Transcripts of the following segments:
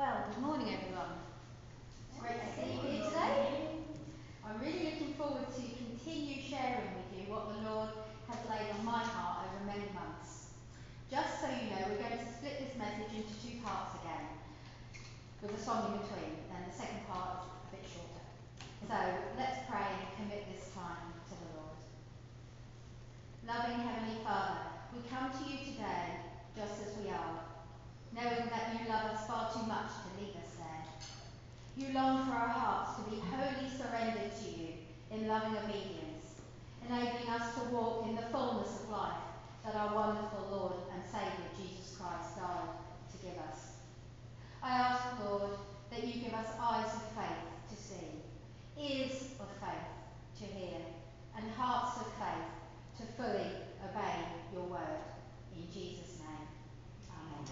Well, good morning everyone. It's great to see you here today. I'm really looking forward to continue sharing with you what the Lord has laid on my heart over many months. Just so you know, we're going to split this message into two parts again, with a song in between, and the second part is a bit shorter. So let's pray and commit this time to the Lord. Loving Heavenly Father, we come to you today just as we are, knowing that you love us far too much to leave us there. You long for our hearts to be wholly surrendered to you in loving obedience, enabling us to walk in the fullness of life that our wonderful Lord and Saviour Jesus Christ died to give us. I ask, Lord, that you give us eyes of faith to see, ears of faith to hear, and hearts of faith to fully obey your word. In Jesus' name, amen.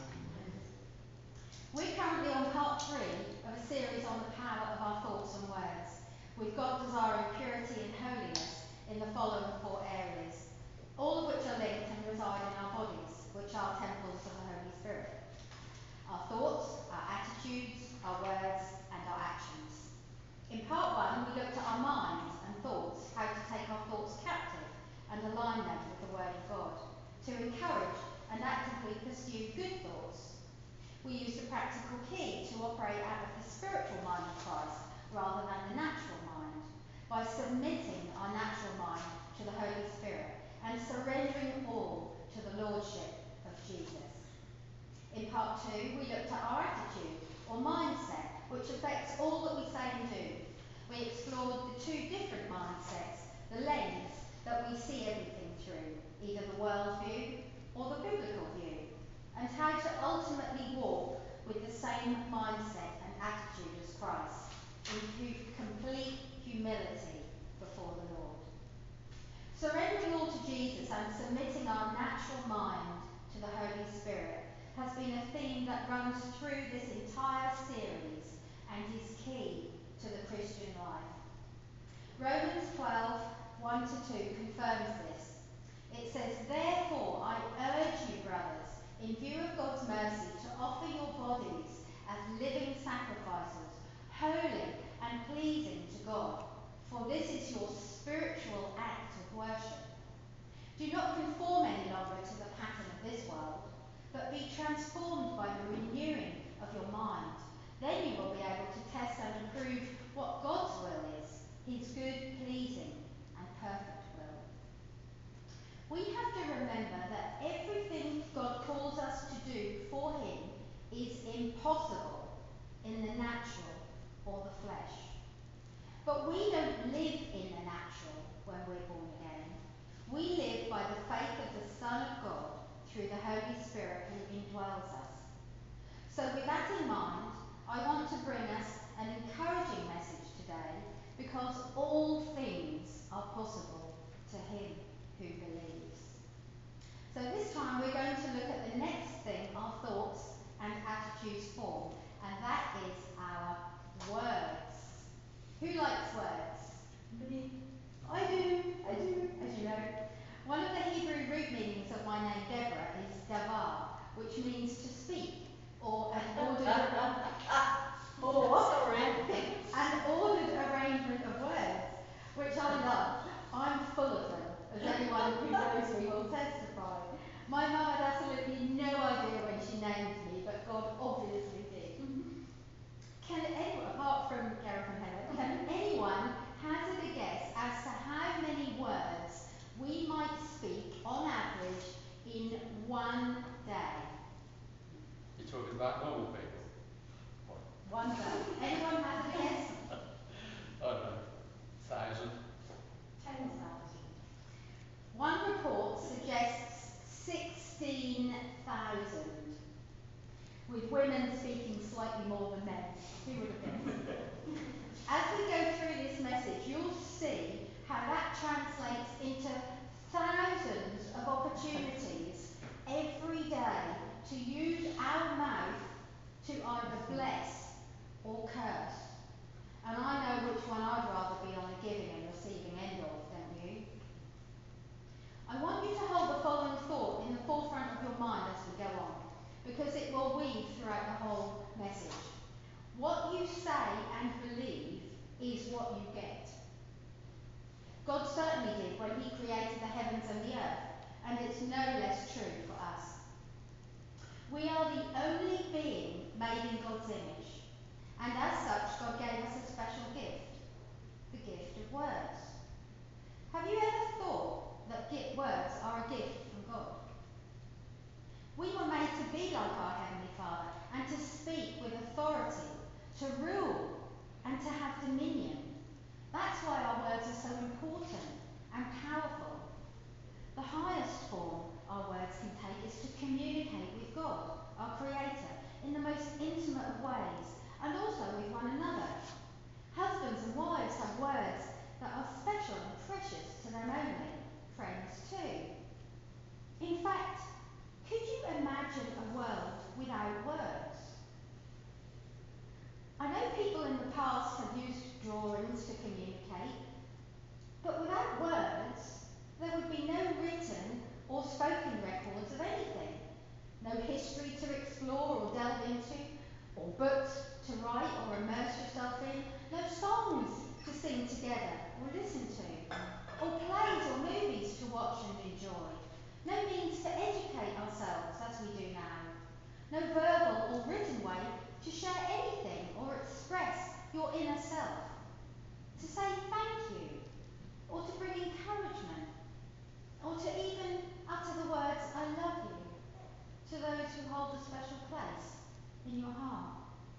We're currently on part 3 of a series on the power of our thoughts and words, with God desiring purity and holiness in the following 4 areas, all of which are linked and reside in our bodies, which are temples of the Holy Spirit. Our thoughts, our attitudes, our words, and our actions. In part 1, we looked at our minds and thoughts, how to take our thoughts captive and align them with the Word of God, to encourage and actively pursue good thoughts. We used a practical key to operate out of the spiritual mind of Christ rather than the natural mind, by submitting our natural mind to the Holy Spirit and surrendering all to the Lordship of Jesus. In part 2, we looked at our attitude or mindset, which affects all that we say and do. We explored the 2 different mindsets, the lens that we see everything through, either the world view or the biblical view, and how to ultimately walk with the same mindset and attitude as Christ, in complete humility before the Lord. Surrendering all to Jesus and submitting our natural mind to the Holy Spirit has been a theme that runs through this entire series and is key to the Christian life. Romans 12, 1-2 confirms this. It says, "Therefore I urge you, brothers, in view of God's mercy, to offer your bodies as living sacrifices, holy and pleasing to God, for this is your spiritual act of worship. Do not conform any longer to the pattern of this world, but be transformed by the renewing of your mind. Then you will be able to test and approve what God's will is, his good, pleasing and perfect will." We have to remember that everything God calls us to do for him is impossible in the natural or the flesh. But we don't live in the natural when we're born again. We live by the faith of the Son of God through the Holy Spirit who indwells us. So with that in mind, I want to bring us an encouraging message today, because all things are possible to him who believes. So this time we're going to look at the next thing our thoughts and attitudes form, and that is our words. Who likes words? Me. I do, as you know. One of the Hebrew root meanings of my name Deborah is davar, which means to speak, or an ordered, Sorry. an ordered arrangement of words, which I love. I'm full of them, as anyone who knows me will testify. My mum had absolutely no idea when she named me, but God obviously did. Can anyone, apart from Gareth and Helen, can anyone hazard a guess as to how many words we might speak on average in one day? You're talking about normal people? One day. Anyone hazard a guess? I don't know. 1,000. 10,000. One report suggests 16,000, with women speaking slightly more than men. Who would have guessed? As we go through this message, you'll see how that translates into thousands of opportunities every day to use our mouth to either bless or curse. And I know which one I'd rather be on the giving and receiving end of, don't you? I want you to hold the following thought in the forefront of your mind as we go on, because it will weave throughout the whole message. certainly did when he created the heavens and the earth, and it's no less true for us. We are the only being made in God's image, and as such, God gave us a special gift, the gift of words. Have you ever thought that words are a gift from God? We were made to be like our Heavenly Father and to speak with authority, to rule and to have dominion. That's why our words are so important and powerful. The highest form our words can take is to communicate with God, our Creator, in the most intimate of ways, and also with one another. Husbands and wives have words that are special and precious to them only, friends too. In fact, could you imagine a world without words? I know people in the past have used drawings to communicate, but without words, there would be no written or spoken records of anything. No history to explore or delve into, or books to write or immerse yourself in, no songs to sing together or listen to, or plays or movies to watch and enjoy, no means to educate ourselves as we do now, no verbal or written way to share anything or express your inner self, to say thank you, or to bring encouragement, or to even utter the words I love you to those who hold a special place in your heart.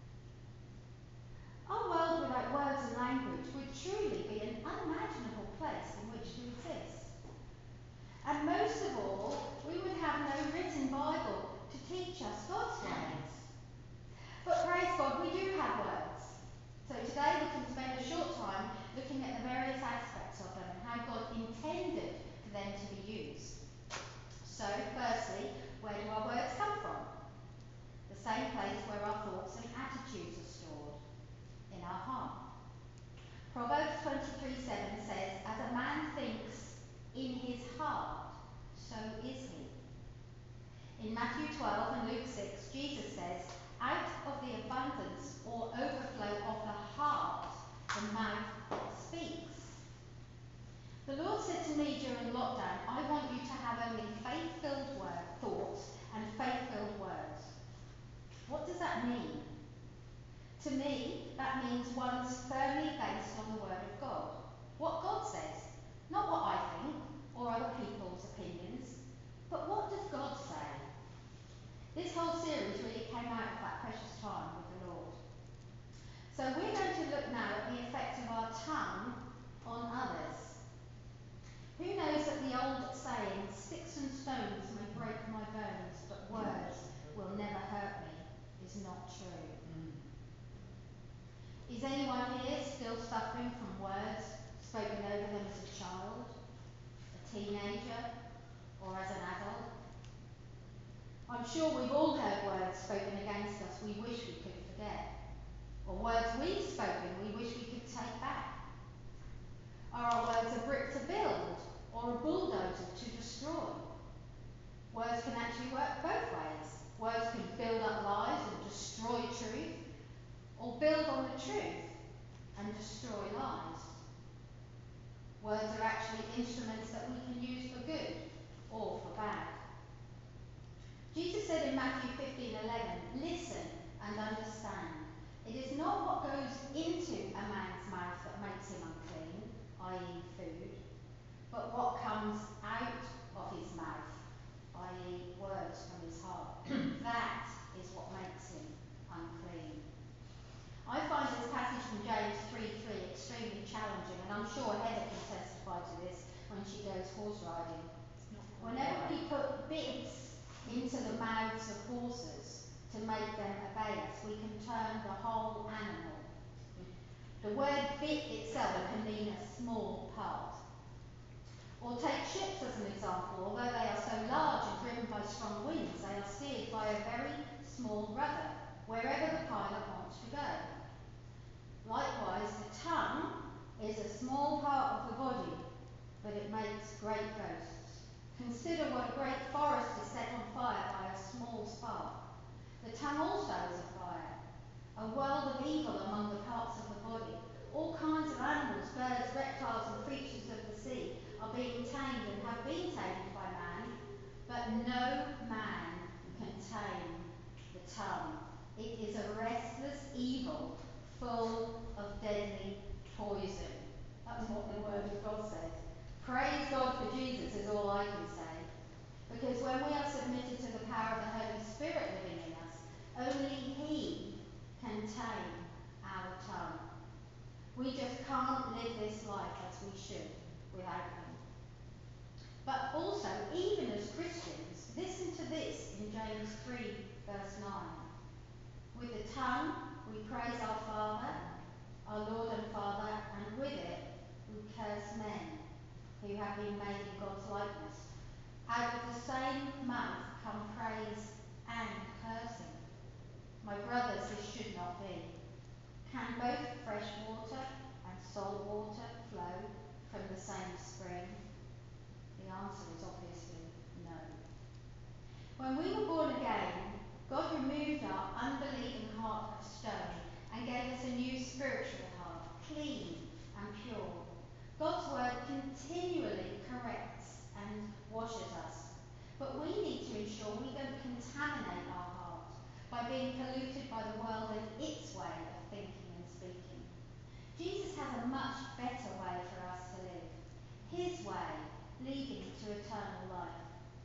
Our world without words and language would truly be an unimaginable place in which to exist. And most of all, we would have no written Bible to teach us God's ways. But praise God, we do have words. So today we can spend a short time looking at the various aspects of them and how God intended for them to be used. So, firstly, where do our words come from? The same place where our thoughts and attitudes are stored, in our heart. Proverbs 23:7 says, as a man thinks in his heart, so is he. In Matthew 12 and Luke 6, Jesus says, out of the abundance or overflow of the heart, the mouth speaks. The Lord said to me during lockdown, I want you to have only faith-filled thoughts and faith-filled words. What does that mean? To me, that means one's firmly based on the Word of God. What God says, not what I think or other people's opinions, but what does God say? This whole series really came out of that precious time with the Lord. So we're going to look now at the effect of our tongue on others. Who knows that the old saying, sticks and stones may break my bones, but words will never hurt me, is not true. Is anyone here still suffering from words spoken over them as a child, a teenager, or as an adult? I'm sure we've all heard words spoken against us we wish we could forget, or words we've spoken we wish we could take back. Are our words a brick to build, or a bulldozer to destroy? Words can actually work both ways. Words can build up lies and destroy truth, or build on the truth and destroy lies. Words are actually instruments that we can use for good or for bad. Jesus said in Matthew 15:11, listen and understand. It is not what goes into a man's mouth that makes him unclean, i.e. food, but what comes out of his mouth, i.e. words from his heart. That is what makes him unclean. I find this passage from James 3:3 extremely challenging, and I'm sure Heather can testify to this when she goes horse riding. Whenever we put bits into the mouths of horses to make them obey us, we can turn the whole animal. The word bit itself can mean a small part. Or take ships as an example. Although they are so large and driven by strong winds, they are steered by a very small rudder, wherever the pilot wants to go. Likewise, the tongue is a small part of the body, but it makes great boasts. Consider what a great forest is set on fire by a small spark. The tongue also is a fire, a world of evil among the parts of the body. All kinds of animals, birds, reptiles and creatures of the sea the tongue. It is a restless evil, full of deadly poison. That's what the Word of God says. Praise God for Jesus is all I can say. Because when we are submitted to the power of the Holy Spirit living in us, only He can tame our tongue. We just can't live this life as we should without Him. But also, even as Christians, listen to this in James 3, verse 9. With the tongue we praise our Father, our Lord and Father, and with it we curse men who have been made in God's likeness. Out of the same mouth come praise and cursing. My brothers, this should not be. Can both fresh water and salt water flow from the same spring? The answer is obviously no. When we were born again, God removed our unbelieving heart of stone and gave us a new spiritual heart, clean and pure. God's word continually corrects and washes us. But we need to ensure we don't contaminate our heart by being polluted by the world and its way of thinking and speaking. Jesus has a much better way for us to live. His way, leading to eternal life.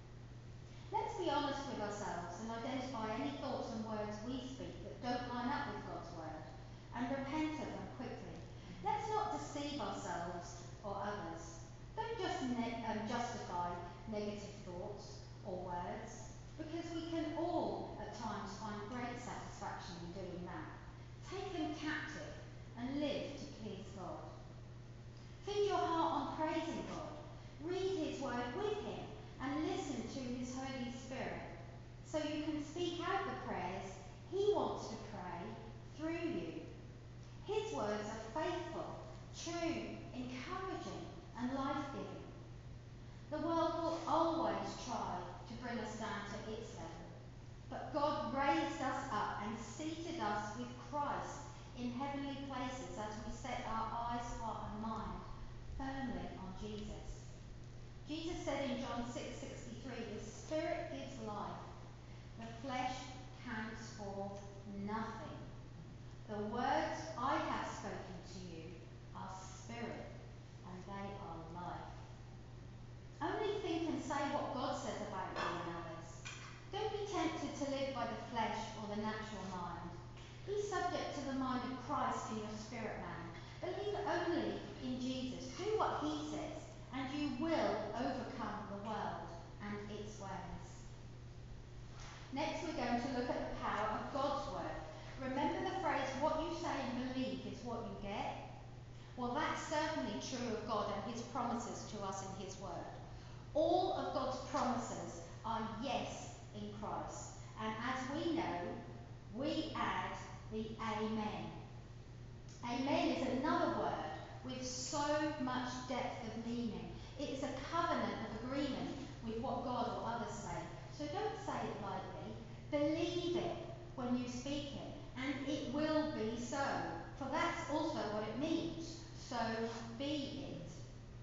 Let's be honest with ourselves and identify any thoughts and words we speak that don't line up with God's word and repent of them quickly. Let's not deceive ourselves or others. Don't just justify negative thoughts or words, because we can all at times find great satisfaction in doing that. Take them captive and live to please God. Feed your heart on praising God. Read His word with Him and listen to His Holy Spirit so you can speak out the prayers He wants to pray through you. His words are faithful, true, encouraging and life-giving. The world will always try to bring us down to its level, but God raised us up and seated us with Christ in heavenly places as we set our eyes, heart and mind firmly on Jesus. Jesus said in John 6:63, the Spirit gives life, the flesh counts for nothing. The words I have spoken to you are spirit and they are life. Only think and say what God says about you and others. Don't be tempted to live by the flesh or the natural mind. Be subject to the mind of Christ in your spirit man. Believe only in Jesus. Do what He says, and you will overcome the world and its ways. Next, we're going to look at the power of God's word. Remember the phrase, what you say and believe is what you get? Well, that's certainly true of God and His promises to us in His word. All of God's promises are yes in Christ. And as we know, we add the Amen. Amen is another word with so much depth of meaning. It is a covenant of agreement with what God or others say. So don't say it lightly. Believe it when you speak it, and it will be so. For that's also what it means. So be it.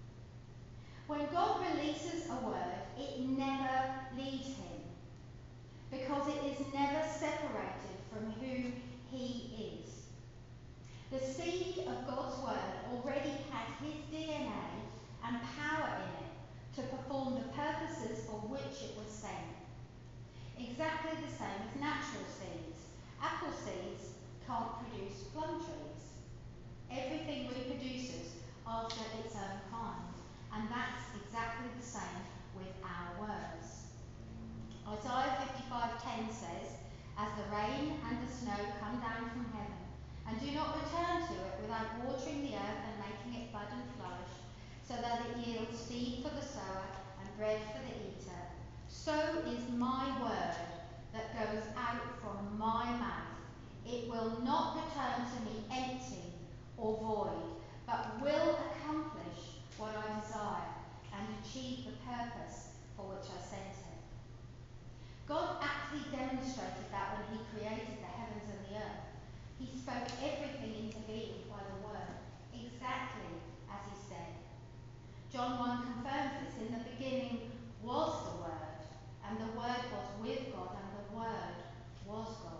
When God releases a word, it never leaves Him, because it is never separated from who He is. The seed of God's word already has His DNA and power in it to perform the purposes for which it was sent. Exactly the same as natural seeds. Apple seeds can't produce plum trees. Everything reproduces after its own kind, and that's exactly the same with our words. Isaiah 55:10 says, as the rain and the snow come down from heaven, and do not return to it without watering the earth and making it bud and flourish, so that it yields seed for the sower and bread for the eater, so is my word that goes out from my mouth. It will not return to me empty or void, but will accomplish what I desire and achieve the purpose for which I sent it. God actually demonstrated that when He created the heavens and the earth. He spoke everything into being by the word, exactly as He said. John 1 confirms this. In the beginning was the Word, and the Word was with God, and the Word was God.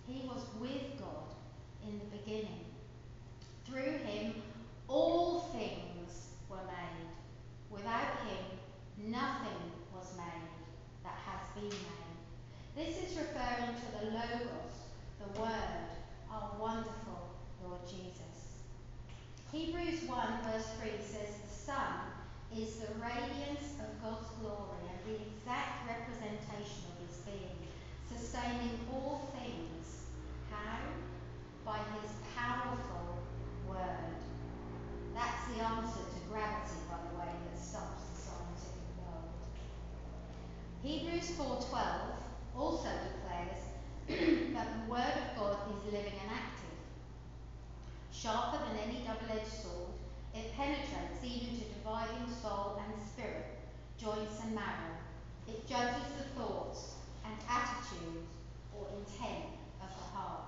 He was with God in the beginning. Through him, all things were made. Without him, nothing was made that has been made. This is referring to the Logos, the Word, our wonderful Lord Jesus. Hebrews 1 verse 3 says the Son is the radiance of God's glory and the exact representation of his being, sustaining all things. How? By his powerful word. That's the answer to gravity, by the way, that stumps the scientific world. Hebrews 4:12 also declares that the word of God is living and active. Sharper than any double-edged sword, it penetrates even to dividing soul and spirit, joints and marrow. It judges the thoughts and attitudes or intent of the heart.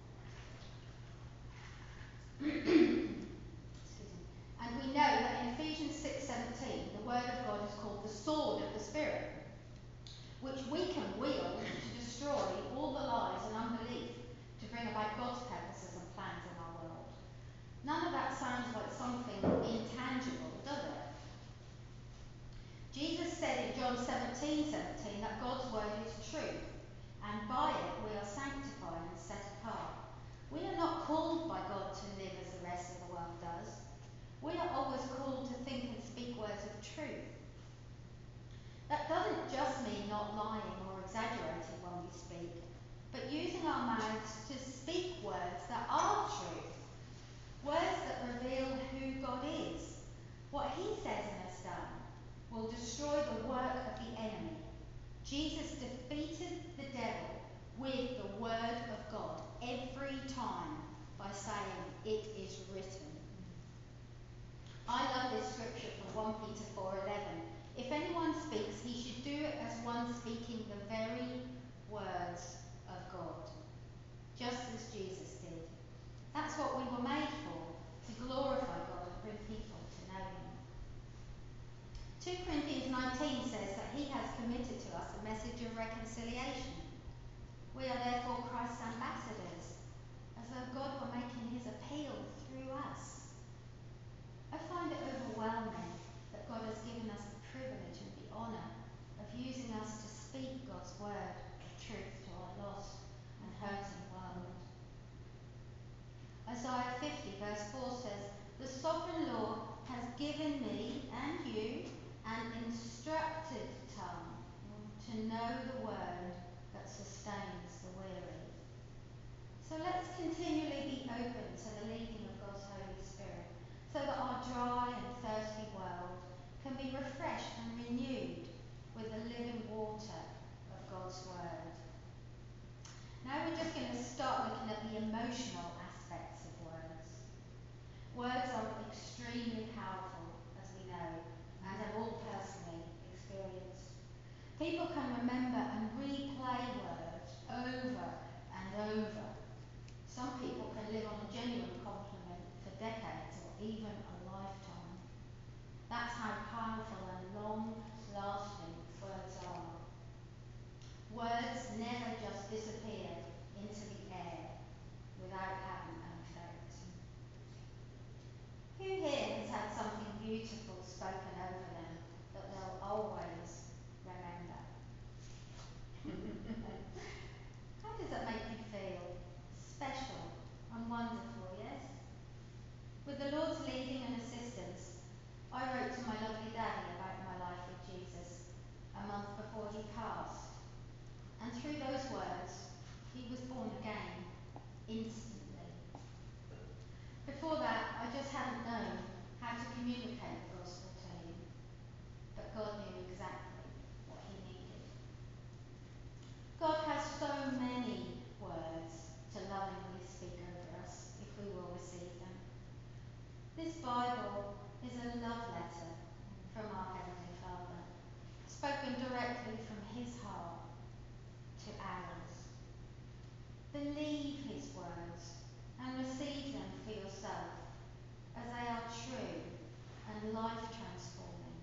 Excuse me. And we know that in Ephesians 6:17, the word of God is called the sword of the Spirit, which we can wield to destroy all the lies and unbelief to bring about God's purposes and plans in our world. None of that sounds like something intangible, does it? Jesus said in John 17:17 that God's word is truth, and by it we are sanctified and set apart. We are not called by God to live as the rest of the world does. We are always called to think and speak words of truth. That doesn't just mean not lying or exaggerating when we speak, but using our mouths to speak words that are truth, words that reveal who God is. What he says and has done will destroy the work of the enemy. Jesus defeated the devil with the word of God every time by saying, "It is written." I love this scripture from 1 Peter 4:11. If anyone speaks, he should do it as one speaking the very words of God, just as Jesus did. That's what we were made for, to glorify God and bring people to know him. 2 Corinthians 19 says that he has committed to us a message of reconciliation. We are therefore Christ's ambassadors, as though God were making his appeal through us. I find it overwhelming that God has given us the privilege and the honour of using us to speak God's word of truth to our lost and hurting world. Isaiah 50 verse 4 says, "The sovereign Lord has given me and you an instructed tongue to know the word that sustains the weary." So let's continually be open to the leading of God's Holy Spirit, so that our dry and thirsty world can be refreshed and renewed with the living water of God's word. Now we're just going to start looking at the emotional aspects of words. Words are extremely powerful, as we know, and have all personally experienced. People can remember and replay words over and over. Some people can live on a genuine compliment for decades or even a lifetime. That's how powerful and long-lasting words are. Words never just disappear into the air without having an effect. Who here has had something beautiful spoken over them that they'll always remember? How does that make you feel? Special and wonderful, yes? With the Lord's leading and assistance, I wrote to my lovely daddy about my life with Jesus a month before he passed. And through those words, he was born again, instantly. Before that, I just hadn't known how to communicate the gospel to him, but God knew exactly what he needed. God has so many words to lovingly speak over us if we will receive them. This Bible is a love letter from our Heavenly Father, spoken directly from his heart to ours. Believe his words and receive them for yourself, as they are true and life transforming.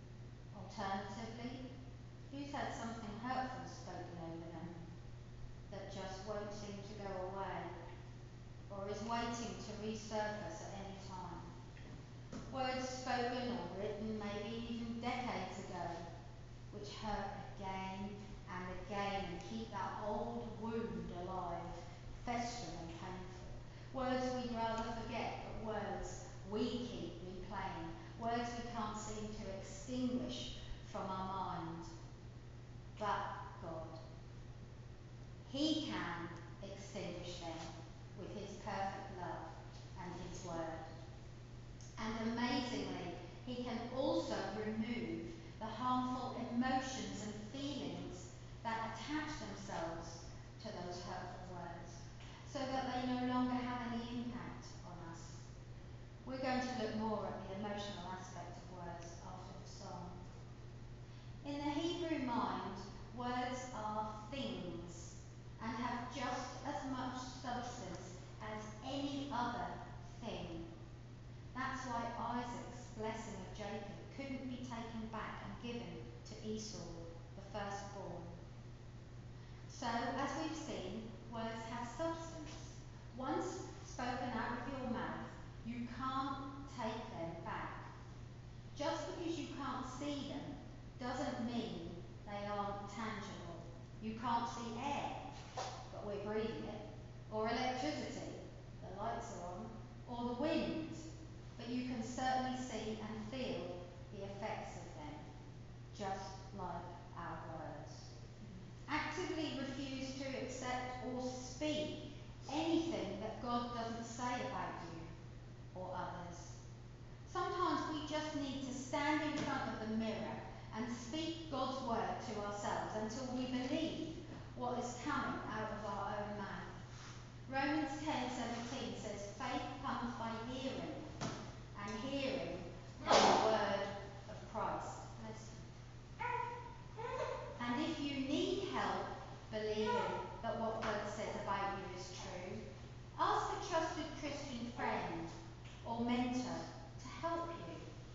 Alternatively, who's had something hurtful spoken over them? that just won't seem to go away, or is waiting to resurface at any time. Words spoken or written maybe even decades ago, which hurt again and again and keep that old wound alive, festering and painful. Words we'd rather forget, but words we keep replaying. Words we can't seem to extinguish from our mind. But God, He can extinguish them with His perfect love and His word. And amazingly, He can also remove the harmful emotions and feelings that attach themselves to those hurtful words, so that they no longer have any impact on us. We're going to look more at the emotional aspect of words after the song. In the Hebrew mind, words are things and have just as much substance as any other thing. That's why Isaac's blessing of Jacob couldn't be taken back and given to Esau, the firstborn. So, as we've seen, words have substance. Once spoken out of your mouth, you can't take them back. Just because you can't see them doesn't mean they aren't tangible. You can't see air, but we're breathing it, or electricity, the lights are on, or the wind, but you can certainly see and feel the effects of them, just like our words. Actively refuse to accept or speak anything that God doesn't say about you or others. Sometimes we just need to stand in front of the mirror and speak God's word to ourselves until we believe what is coming out of our own mouth. Romans 10:17 says, faith comes by hearing, and hearing by the word of Christ. And if you need help believing that what God says about you is true, ask a trusted Christian friend or mentor to help you.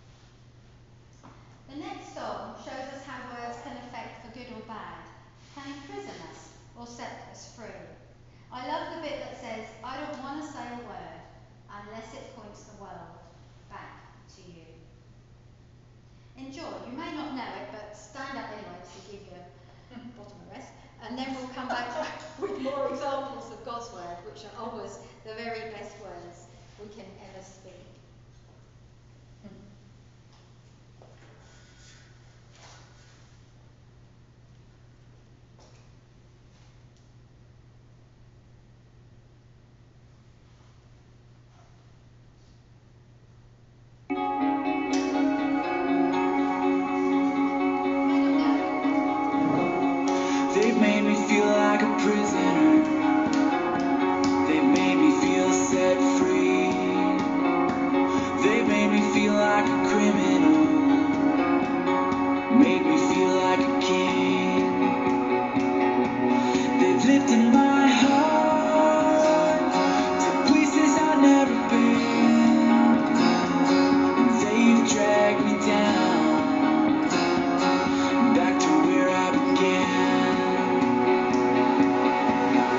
The next song shows us how words can affect for good or bad, can imprison us or set us free. I love the bit that says, I don't want to say a word unless it points the world back to you. Enjoy. You may not know it, but stand up anyway to give your bottom a rest, and then we'll come back with more examples of God's word, which are always the very best words we can ever speak. They've made me feel like a prisoner. They've made me feel set free. They've made me feel like a criminal. Made me feel like a king. They've lifted my heart to places I've never been. And they've dragged me down back to where I began.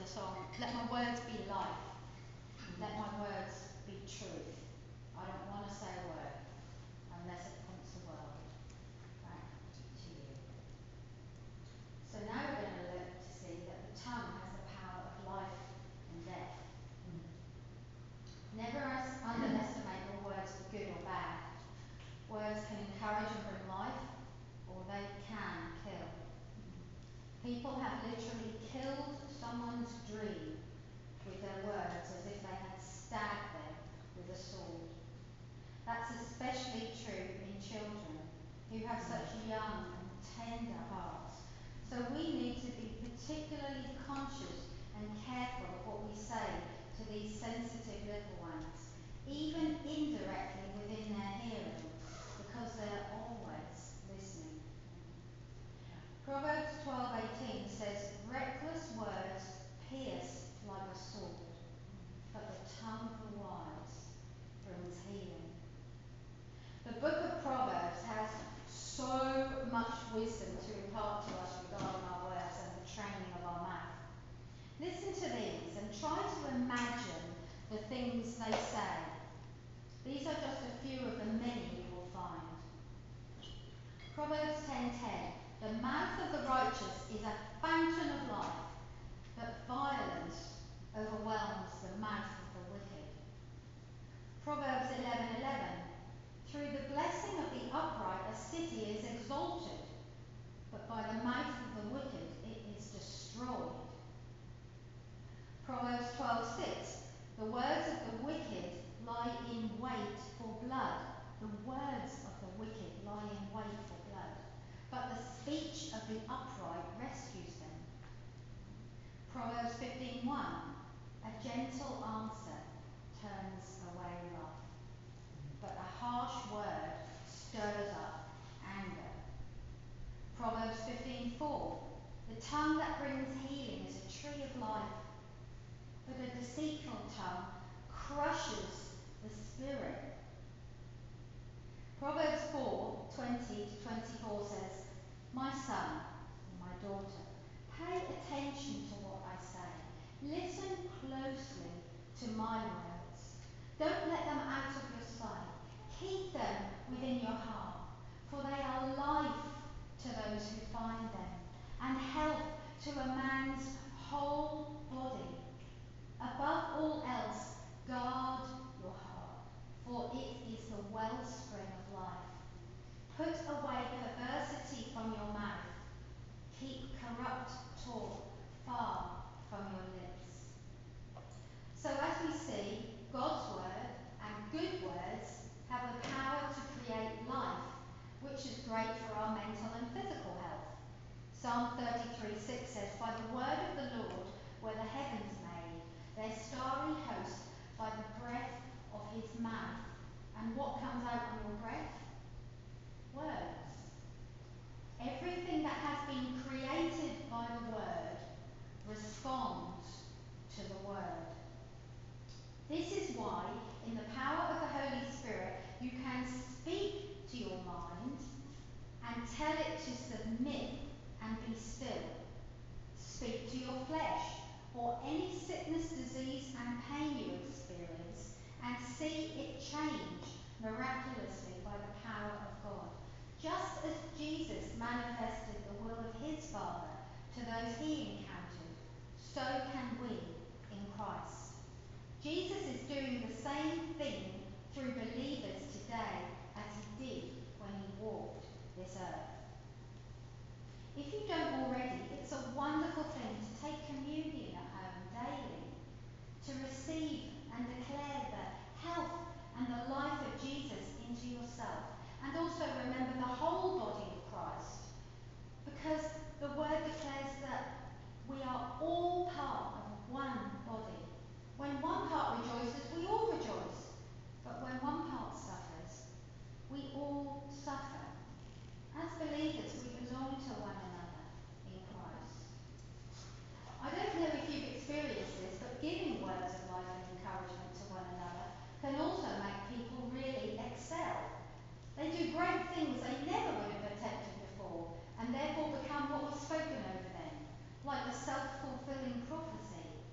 the song, let my words be life, let my words be truth. I don't want to say a word unless it points the world back to you. So now we're going to look to see that the tongue has the power of life and death. Never underestimate your words for good or bad. Words can encourage and bring life, or they can kill. People have literally killed someone's dream with their words as if they had stabbed them with a sword. That's especially true in children who have such young and tender hearts. So we need to be particularly conscious and careful of what we say to these sensitive little ones, even indirectly within their hearing, because they're always listening. Proverbs 12:18 says, reckless words pierce like a sword, but the tongue of the wise brings healing. The book of Proverbs has so much wisdom to impart to us regarding our words and the training of our mouth. Listen to these and try to imagine the things they say. These are just a few of the many you will find. Proverbs 10:10. The mouth of the righteous is a fountain of life, but violence overwhelms the mouth of the wicked. Proverbs 11:11. Through the blessing of the upright a city is exalted, but by the mouth of the wicked it is destroyed. Proverbs 12:6. The words of the wicked lie in wait for blood. The words of the wicked lie in wait for blood, but the speech of the upright rescues them. Proverbs 15:1. A gentle answer turns away wrath, but a harsh word stirs up anger. Proverbs 15:4. The tongue that brings healing is a tree of life, but a deceitful tongue crushes the spirit. Proverbs 4:20-24 says, my son, my daughter, pay attention to what I say. Listen closely to my words. Don't let them out of your sight. Keep them within your heart, for they are life to those who find them, and health to a man's whole body. Above all else, guard your heart, for it is the wellspring of life. Put away perversity from your mouth. Keep corrupt talk far from your lips. So as we see, God's word and good words have the power to create life, which is great for our mental and physical health. Psalm 33:6 says, by the word of the Lord were the heavens made, their starry host by the breath of his mouth. And what comes out on your breath? Words. Everything that has been created by the word responds to the word. This is why, in the power of the Holy Spirit, you can speak to your mind and tell it to submit and be still. Speak to your flesh or any sickness, disease and pain you experience and see it change miraculously by the power of God. Just as Jesus manifested the will of his Father to those he encountered, so can we in Christ. Jesus is doing the same thing through believers today as he did when he walked this earth. If you don't already, it's a wonderful thing to take communion at home daily, to receive and declare the health and the life of Jesus into yourself, and also remember the whole body of Christ, because the word declares that we are all part of one body. When one part rejoices, we all rejoice, but when one part suffers, we all suffer. As believers, we belong to one another in Christ. I don't know if you've experienced this, but giving words of life and encouragement to one another can also make people really excel. They do great things they never would have attempted before, and therefore become what was spoken over them, like the self-fulfilling prophecy.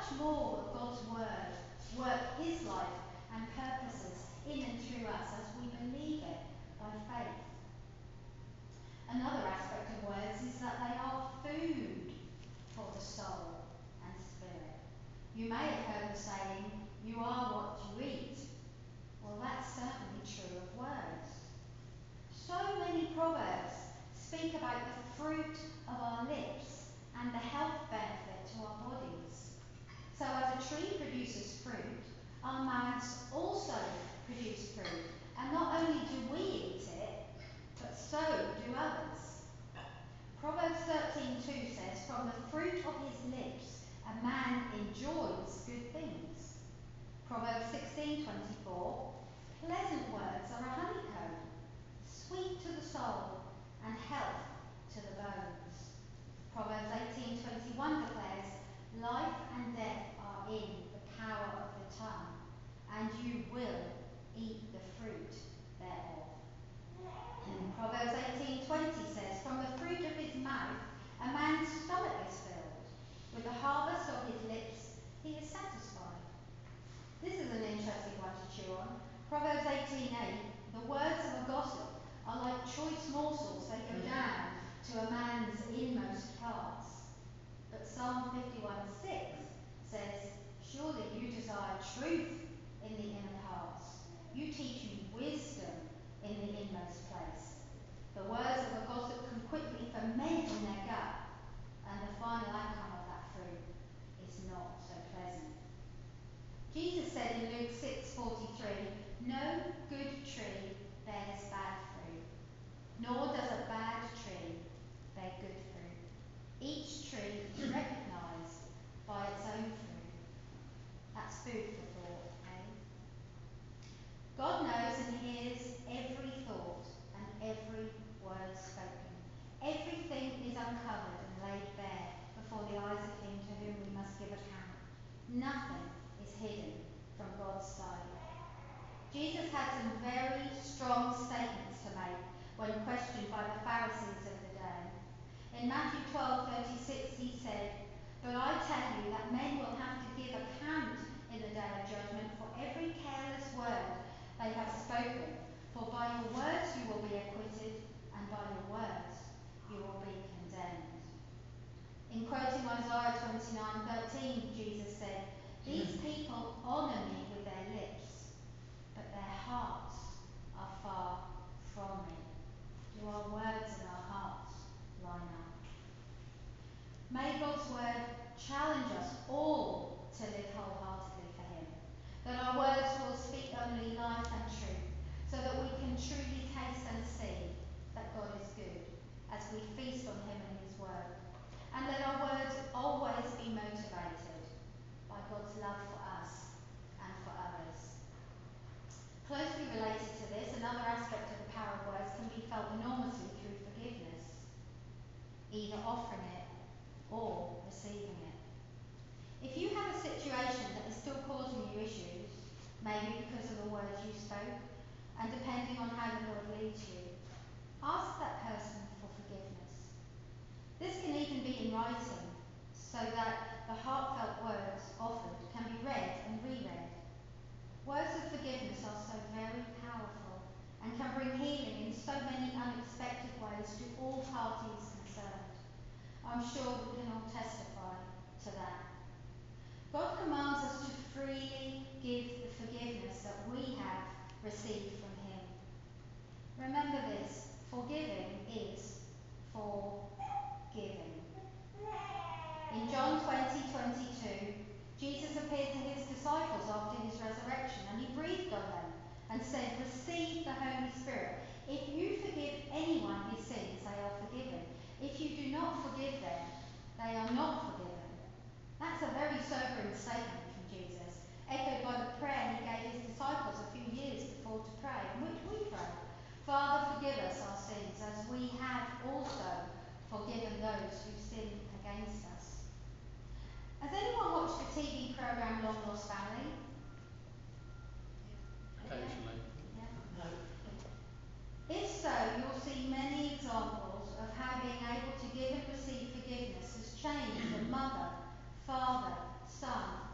much more will God's word work his life and purposes in and through us as we believe it by faith. Another aspect of words is that they are food for the soul and spirit. You may have heard the saying, you are what you eat. Well, that's certainly true of words. So many proverbs speak about the fruit of our lips and the health benefit to our bodies. So as a tree produces fruit, our mouths also produce fruit. And not only do we eat it, but so do others. Proverbs 13:2 says, from the fruit of his lips a man enjoys good things. Proverbs 16:24, pleasant words are a honeycomb, sweet to the soul and health to the bones. Proverbs 18:21 declares, life and death are in the power of the tongue, and you will eat the fruit thereof. Proverbs 18:20 says, from the fruit of his mouth a man's stomach is filled. With the harvest of his lips he is satisfied. This is an interesting one to chew on. Proverbs 18:8, the words of a gossip are like choice morsels, they go down to a man's inmost parts. But Psalm 51:6 says, surely you desire truth in the inner parts. You teach me wisdom in the inmost place. The words of a gossip can quickly ferment in their gut, and the final outcome of that fruit is not so pleasant. Jesus said in Luke 6:43, no good tree bears bad fruit, nor does a bad tree bear good fruit. Each tree is recognized by its own fruit. That's food for thought, eh? God knows and hears every thought and every word spoken. Everything is uncovered and laid bare before the eyes of him to whom we must give account. Nothing is hidden from God's sight. Jesus had some very strong statements to make when questioned by the Pharisees of the day. In Matthew 12:36 he said, but I tell you that men will have to give account in the day of judgment for every careless word they have spoken. For by your words you will be acquitted, and by your words you will be condemned. In quoting Isaiah 29:13, Jesus said, these people honour me with their lips, but their hearts are far from me. Do our words and our hearts line up? May God's word challenge us all to live wholeheartedly for him, that our words will speak only life and truth, so that we can truly taste and see that God is good as we feast on him and his word, and let our words always be motivated by God's love for us and for others. Closely related to this, another aspect of the power of words can be felt enormously through forgiveness, either offering it or receiving it. If you have a situation that is still causing you issues, maybe because of the words you spoke, and depending on how the Lord leads you, ask that person for forgiveness. This can even be in writing, so that the heartfelt words offered can be read and reread. Words of forgiveness are so very powerful and can bring healing in so many unexpected ways to all parties concerned. I'm sure we can all testify to that. God commands us to freely give the forgiveness that we have received from him. Remember this, forgiving is forgiving. In John 20:22, Jesus appeared to his disciples after his resurrection, and he breathed on them and said, receive the Holy Spirit. If you forgive anyone his sins, they are forgiven. If you do not forgive them, they are not forgiven. That's a very sobering statement from Jesus, echoed by the prayer he gave his disciples a few years before to pray, in which we pray, Father, forgive us our sins, as we have also forgiven those who sin against us. Has anyone watched the TV programme Long Lost Family? Occasionally. Yeah. If so, you'll see many examples of how being able to give and receive forgiveness has changed a mother, father, son,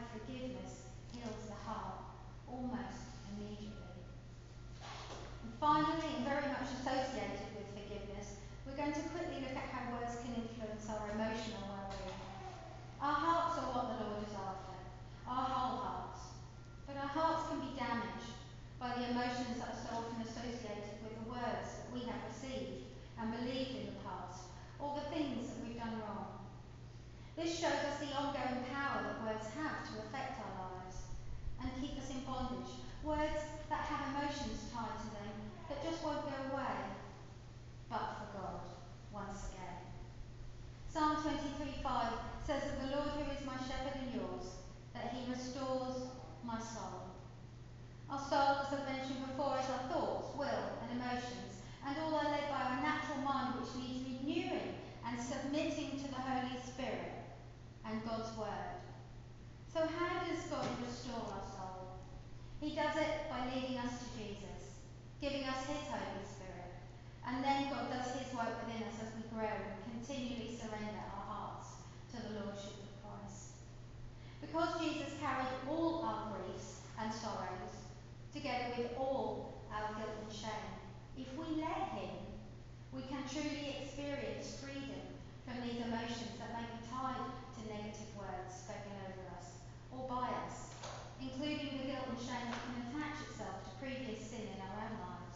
forgiveness heals the heart almost immediately. And finally, and very much associated with forgiveness, we're going to quickly look at how words can influence our emotional well-being. Our hearts are what the Lord is after, our whole hearts. But our hearts can be damaged by the emotions that are so often associated with the words that we have received and believed in the past, or the things that we've done wrong. This shows us the ongoing power that words have to affect our lives and keep us in bondage. Words that have emotions tied to them that just won't go away, but for God, once again. Psalm 23:5 says of the Lord who is my shepherd and yours, that he restores my soul. Our soul, as I've mentioned before, is our thoughts, will and emotions, and all are led by our natural mind, which needs renewing and submitting to the Holy Spirit and God's word. So how does God restore our soul? He does it by leading us to Jesus, giving us his Holy Spirit, and then God does his work within us as we grow and continually surrender our hearts to the Lordship of Christ. Because Jesus carried all our griefs and sorrows, together with all our guilt and shame, if we let him, we can truly experience freedom from these emotions that may be tied to negative words spoken over us or by us, including the guilt and shame that can attach itself to previous sin in our own lives.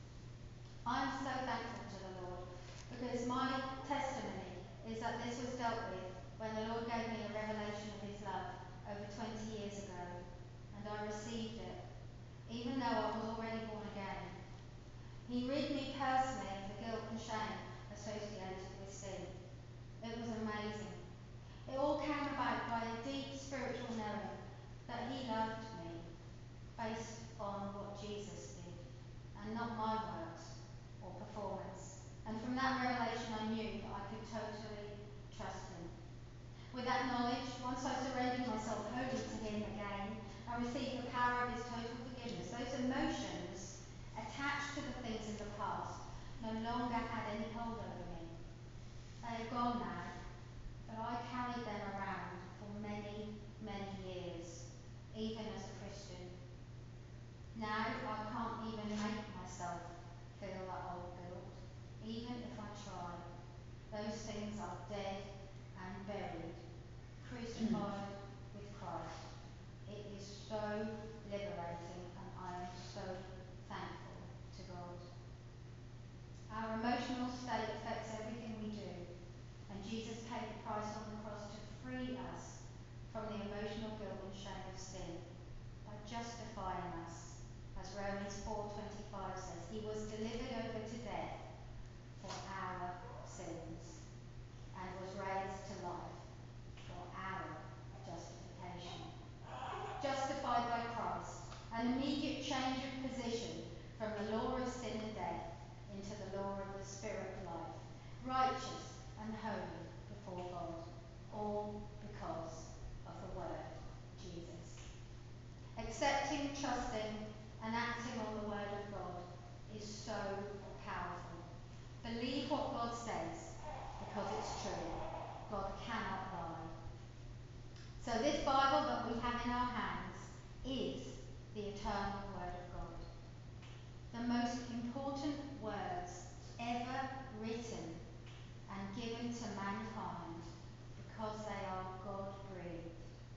I am so thankful to the Lord because my testimony is that this was dealt with when the Lord gave me a revelation of his love over 20 years ago, and I received it, even though I was already born again. He rid me personally of the guilt and shame associated with sin. It was amazing. It all came about by a deep spiritual knowing that he loved me based on what Jesus did and not my works or performance. And from that revelation I knew that I could totally trust him. With that knowledge, once I surrendered myself wholly to him again, I received the power of his total forgiveness. Those emotions attached to the things in the past no longer had any hold over me. They are gone now, but I carried them around for many, many years, even as a Christian. Now I can't even make myself feel that old guilt, even if I try. Those things are dead and buried, crucified with Christ. It is so liberating, and I am so thankful to God. Our emotional state affects everything we do, and Jesus paid the price on the cross to free us from the emotional guilt and shame of sin by justifying us. As Romans 4:25 says, he was delivered over to death for our sins and was raised to life for our justification. Justified by Christ, an immediate change of position from the law of sin and death into the law of the Spirit of life, righteous and holy before God, all because of the word Jesus. Accepting, trusting and acting on the word of God is so powerful. Believe what God says because it's true. God cannot lie. So this Bible that we have in our hands is the eternal word of God. The most important words ever written and given to mankind because they are God-breathed.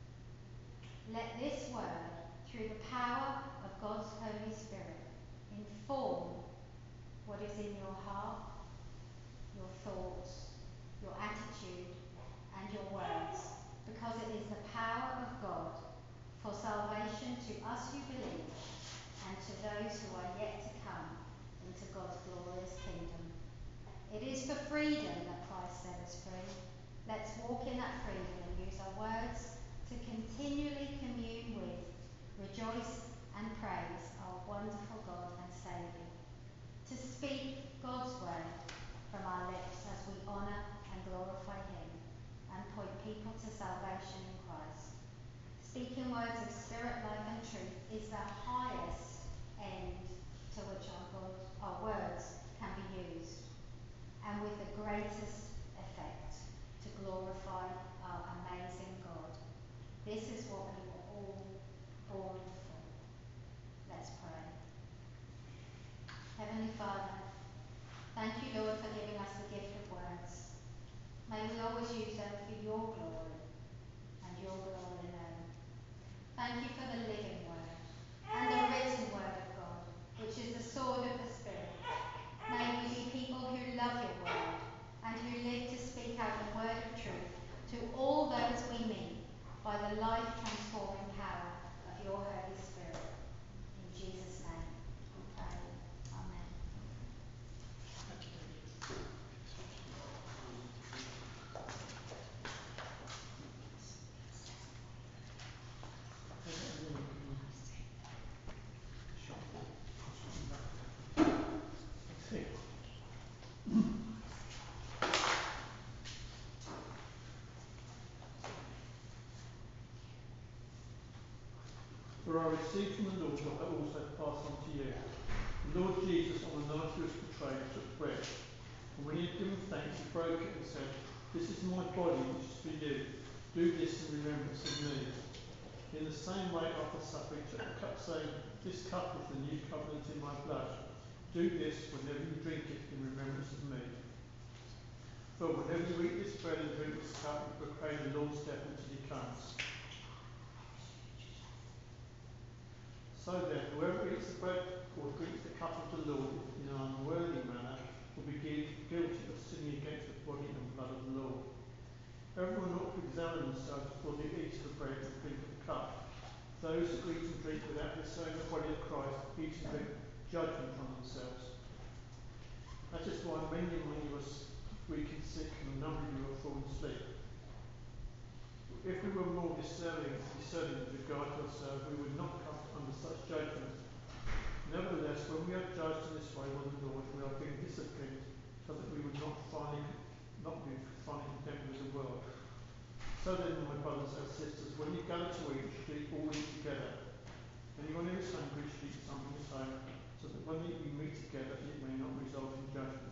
Let this word, through the power of God's Holy Spirit, inform what is in your heart, your thoughts, your attitude, and your words, because it is the power of God for salvation to us who believe and to those who are yet to come into God's glorious kingdom. It is for freedom that Christ set us free. Let's walk in that freedom and use our words to continually commune with, rejoice and praise our wonderful God and Saviour. To speak God's word from our lips as we honour and glorify him and point people to salvation in Christ. Speaking words of spirit, life and truth is the highest end to which our words can be used, and with the greatest effect to glorify our amazing God. This is what we were all born for. Let's pray. Heavenly Father, thank you, Lord, for giving us the gift of words. May we always use them for your glory and your glory alone. Thank you for the living word and the written word of God, which is the sword of the Spirit. May we be people who love your word and who live to speak out the word of truth to all those we meet by the life-transforming power of your Holy Spirit. In Jesus' name we pray. Amen. For I received from the Lord what I also pass on to you. The Lord Jesus, on the night he was betrayed, took bread, and when he had given thanks, he broke it and said, "This is my body, which is for you. Do this in remembrance of me." In the same way, after supper, he took the cup, saying, "This cup is the new covenant in my blood. Do this whenever you drink it in remembrance of me. For whenever you eat this bread and drink this cup, you proclaim the Lord's death until he comes. So then, whoever eats the bread or drinks the cup of the Lord in an unworthy manner will be guilty of sinning against the body and blood of the Lord. Everyone ought to examine themselves before they eat the bread and drink of the cup. Those who eat and drink without discerning the body of Christ eat and drink judgment on themselves. That is why many among you are weak and sick, and a number of you have fallen asleep. If we were more discerning with regard to ourselves, we would not come under such judgment. Nevertheless, when we are judged in this way by the Lord, we are being disciplined so that we would not be finally condemned with the world. So then, my brothers and sisters, when you gather to eat, you should all eat together. Anyone who is hungry should eat something at home, so that when you meet together, it may not result in judgment.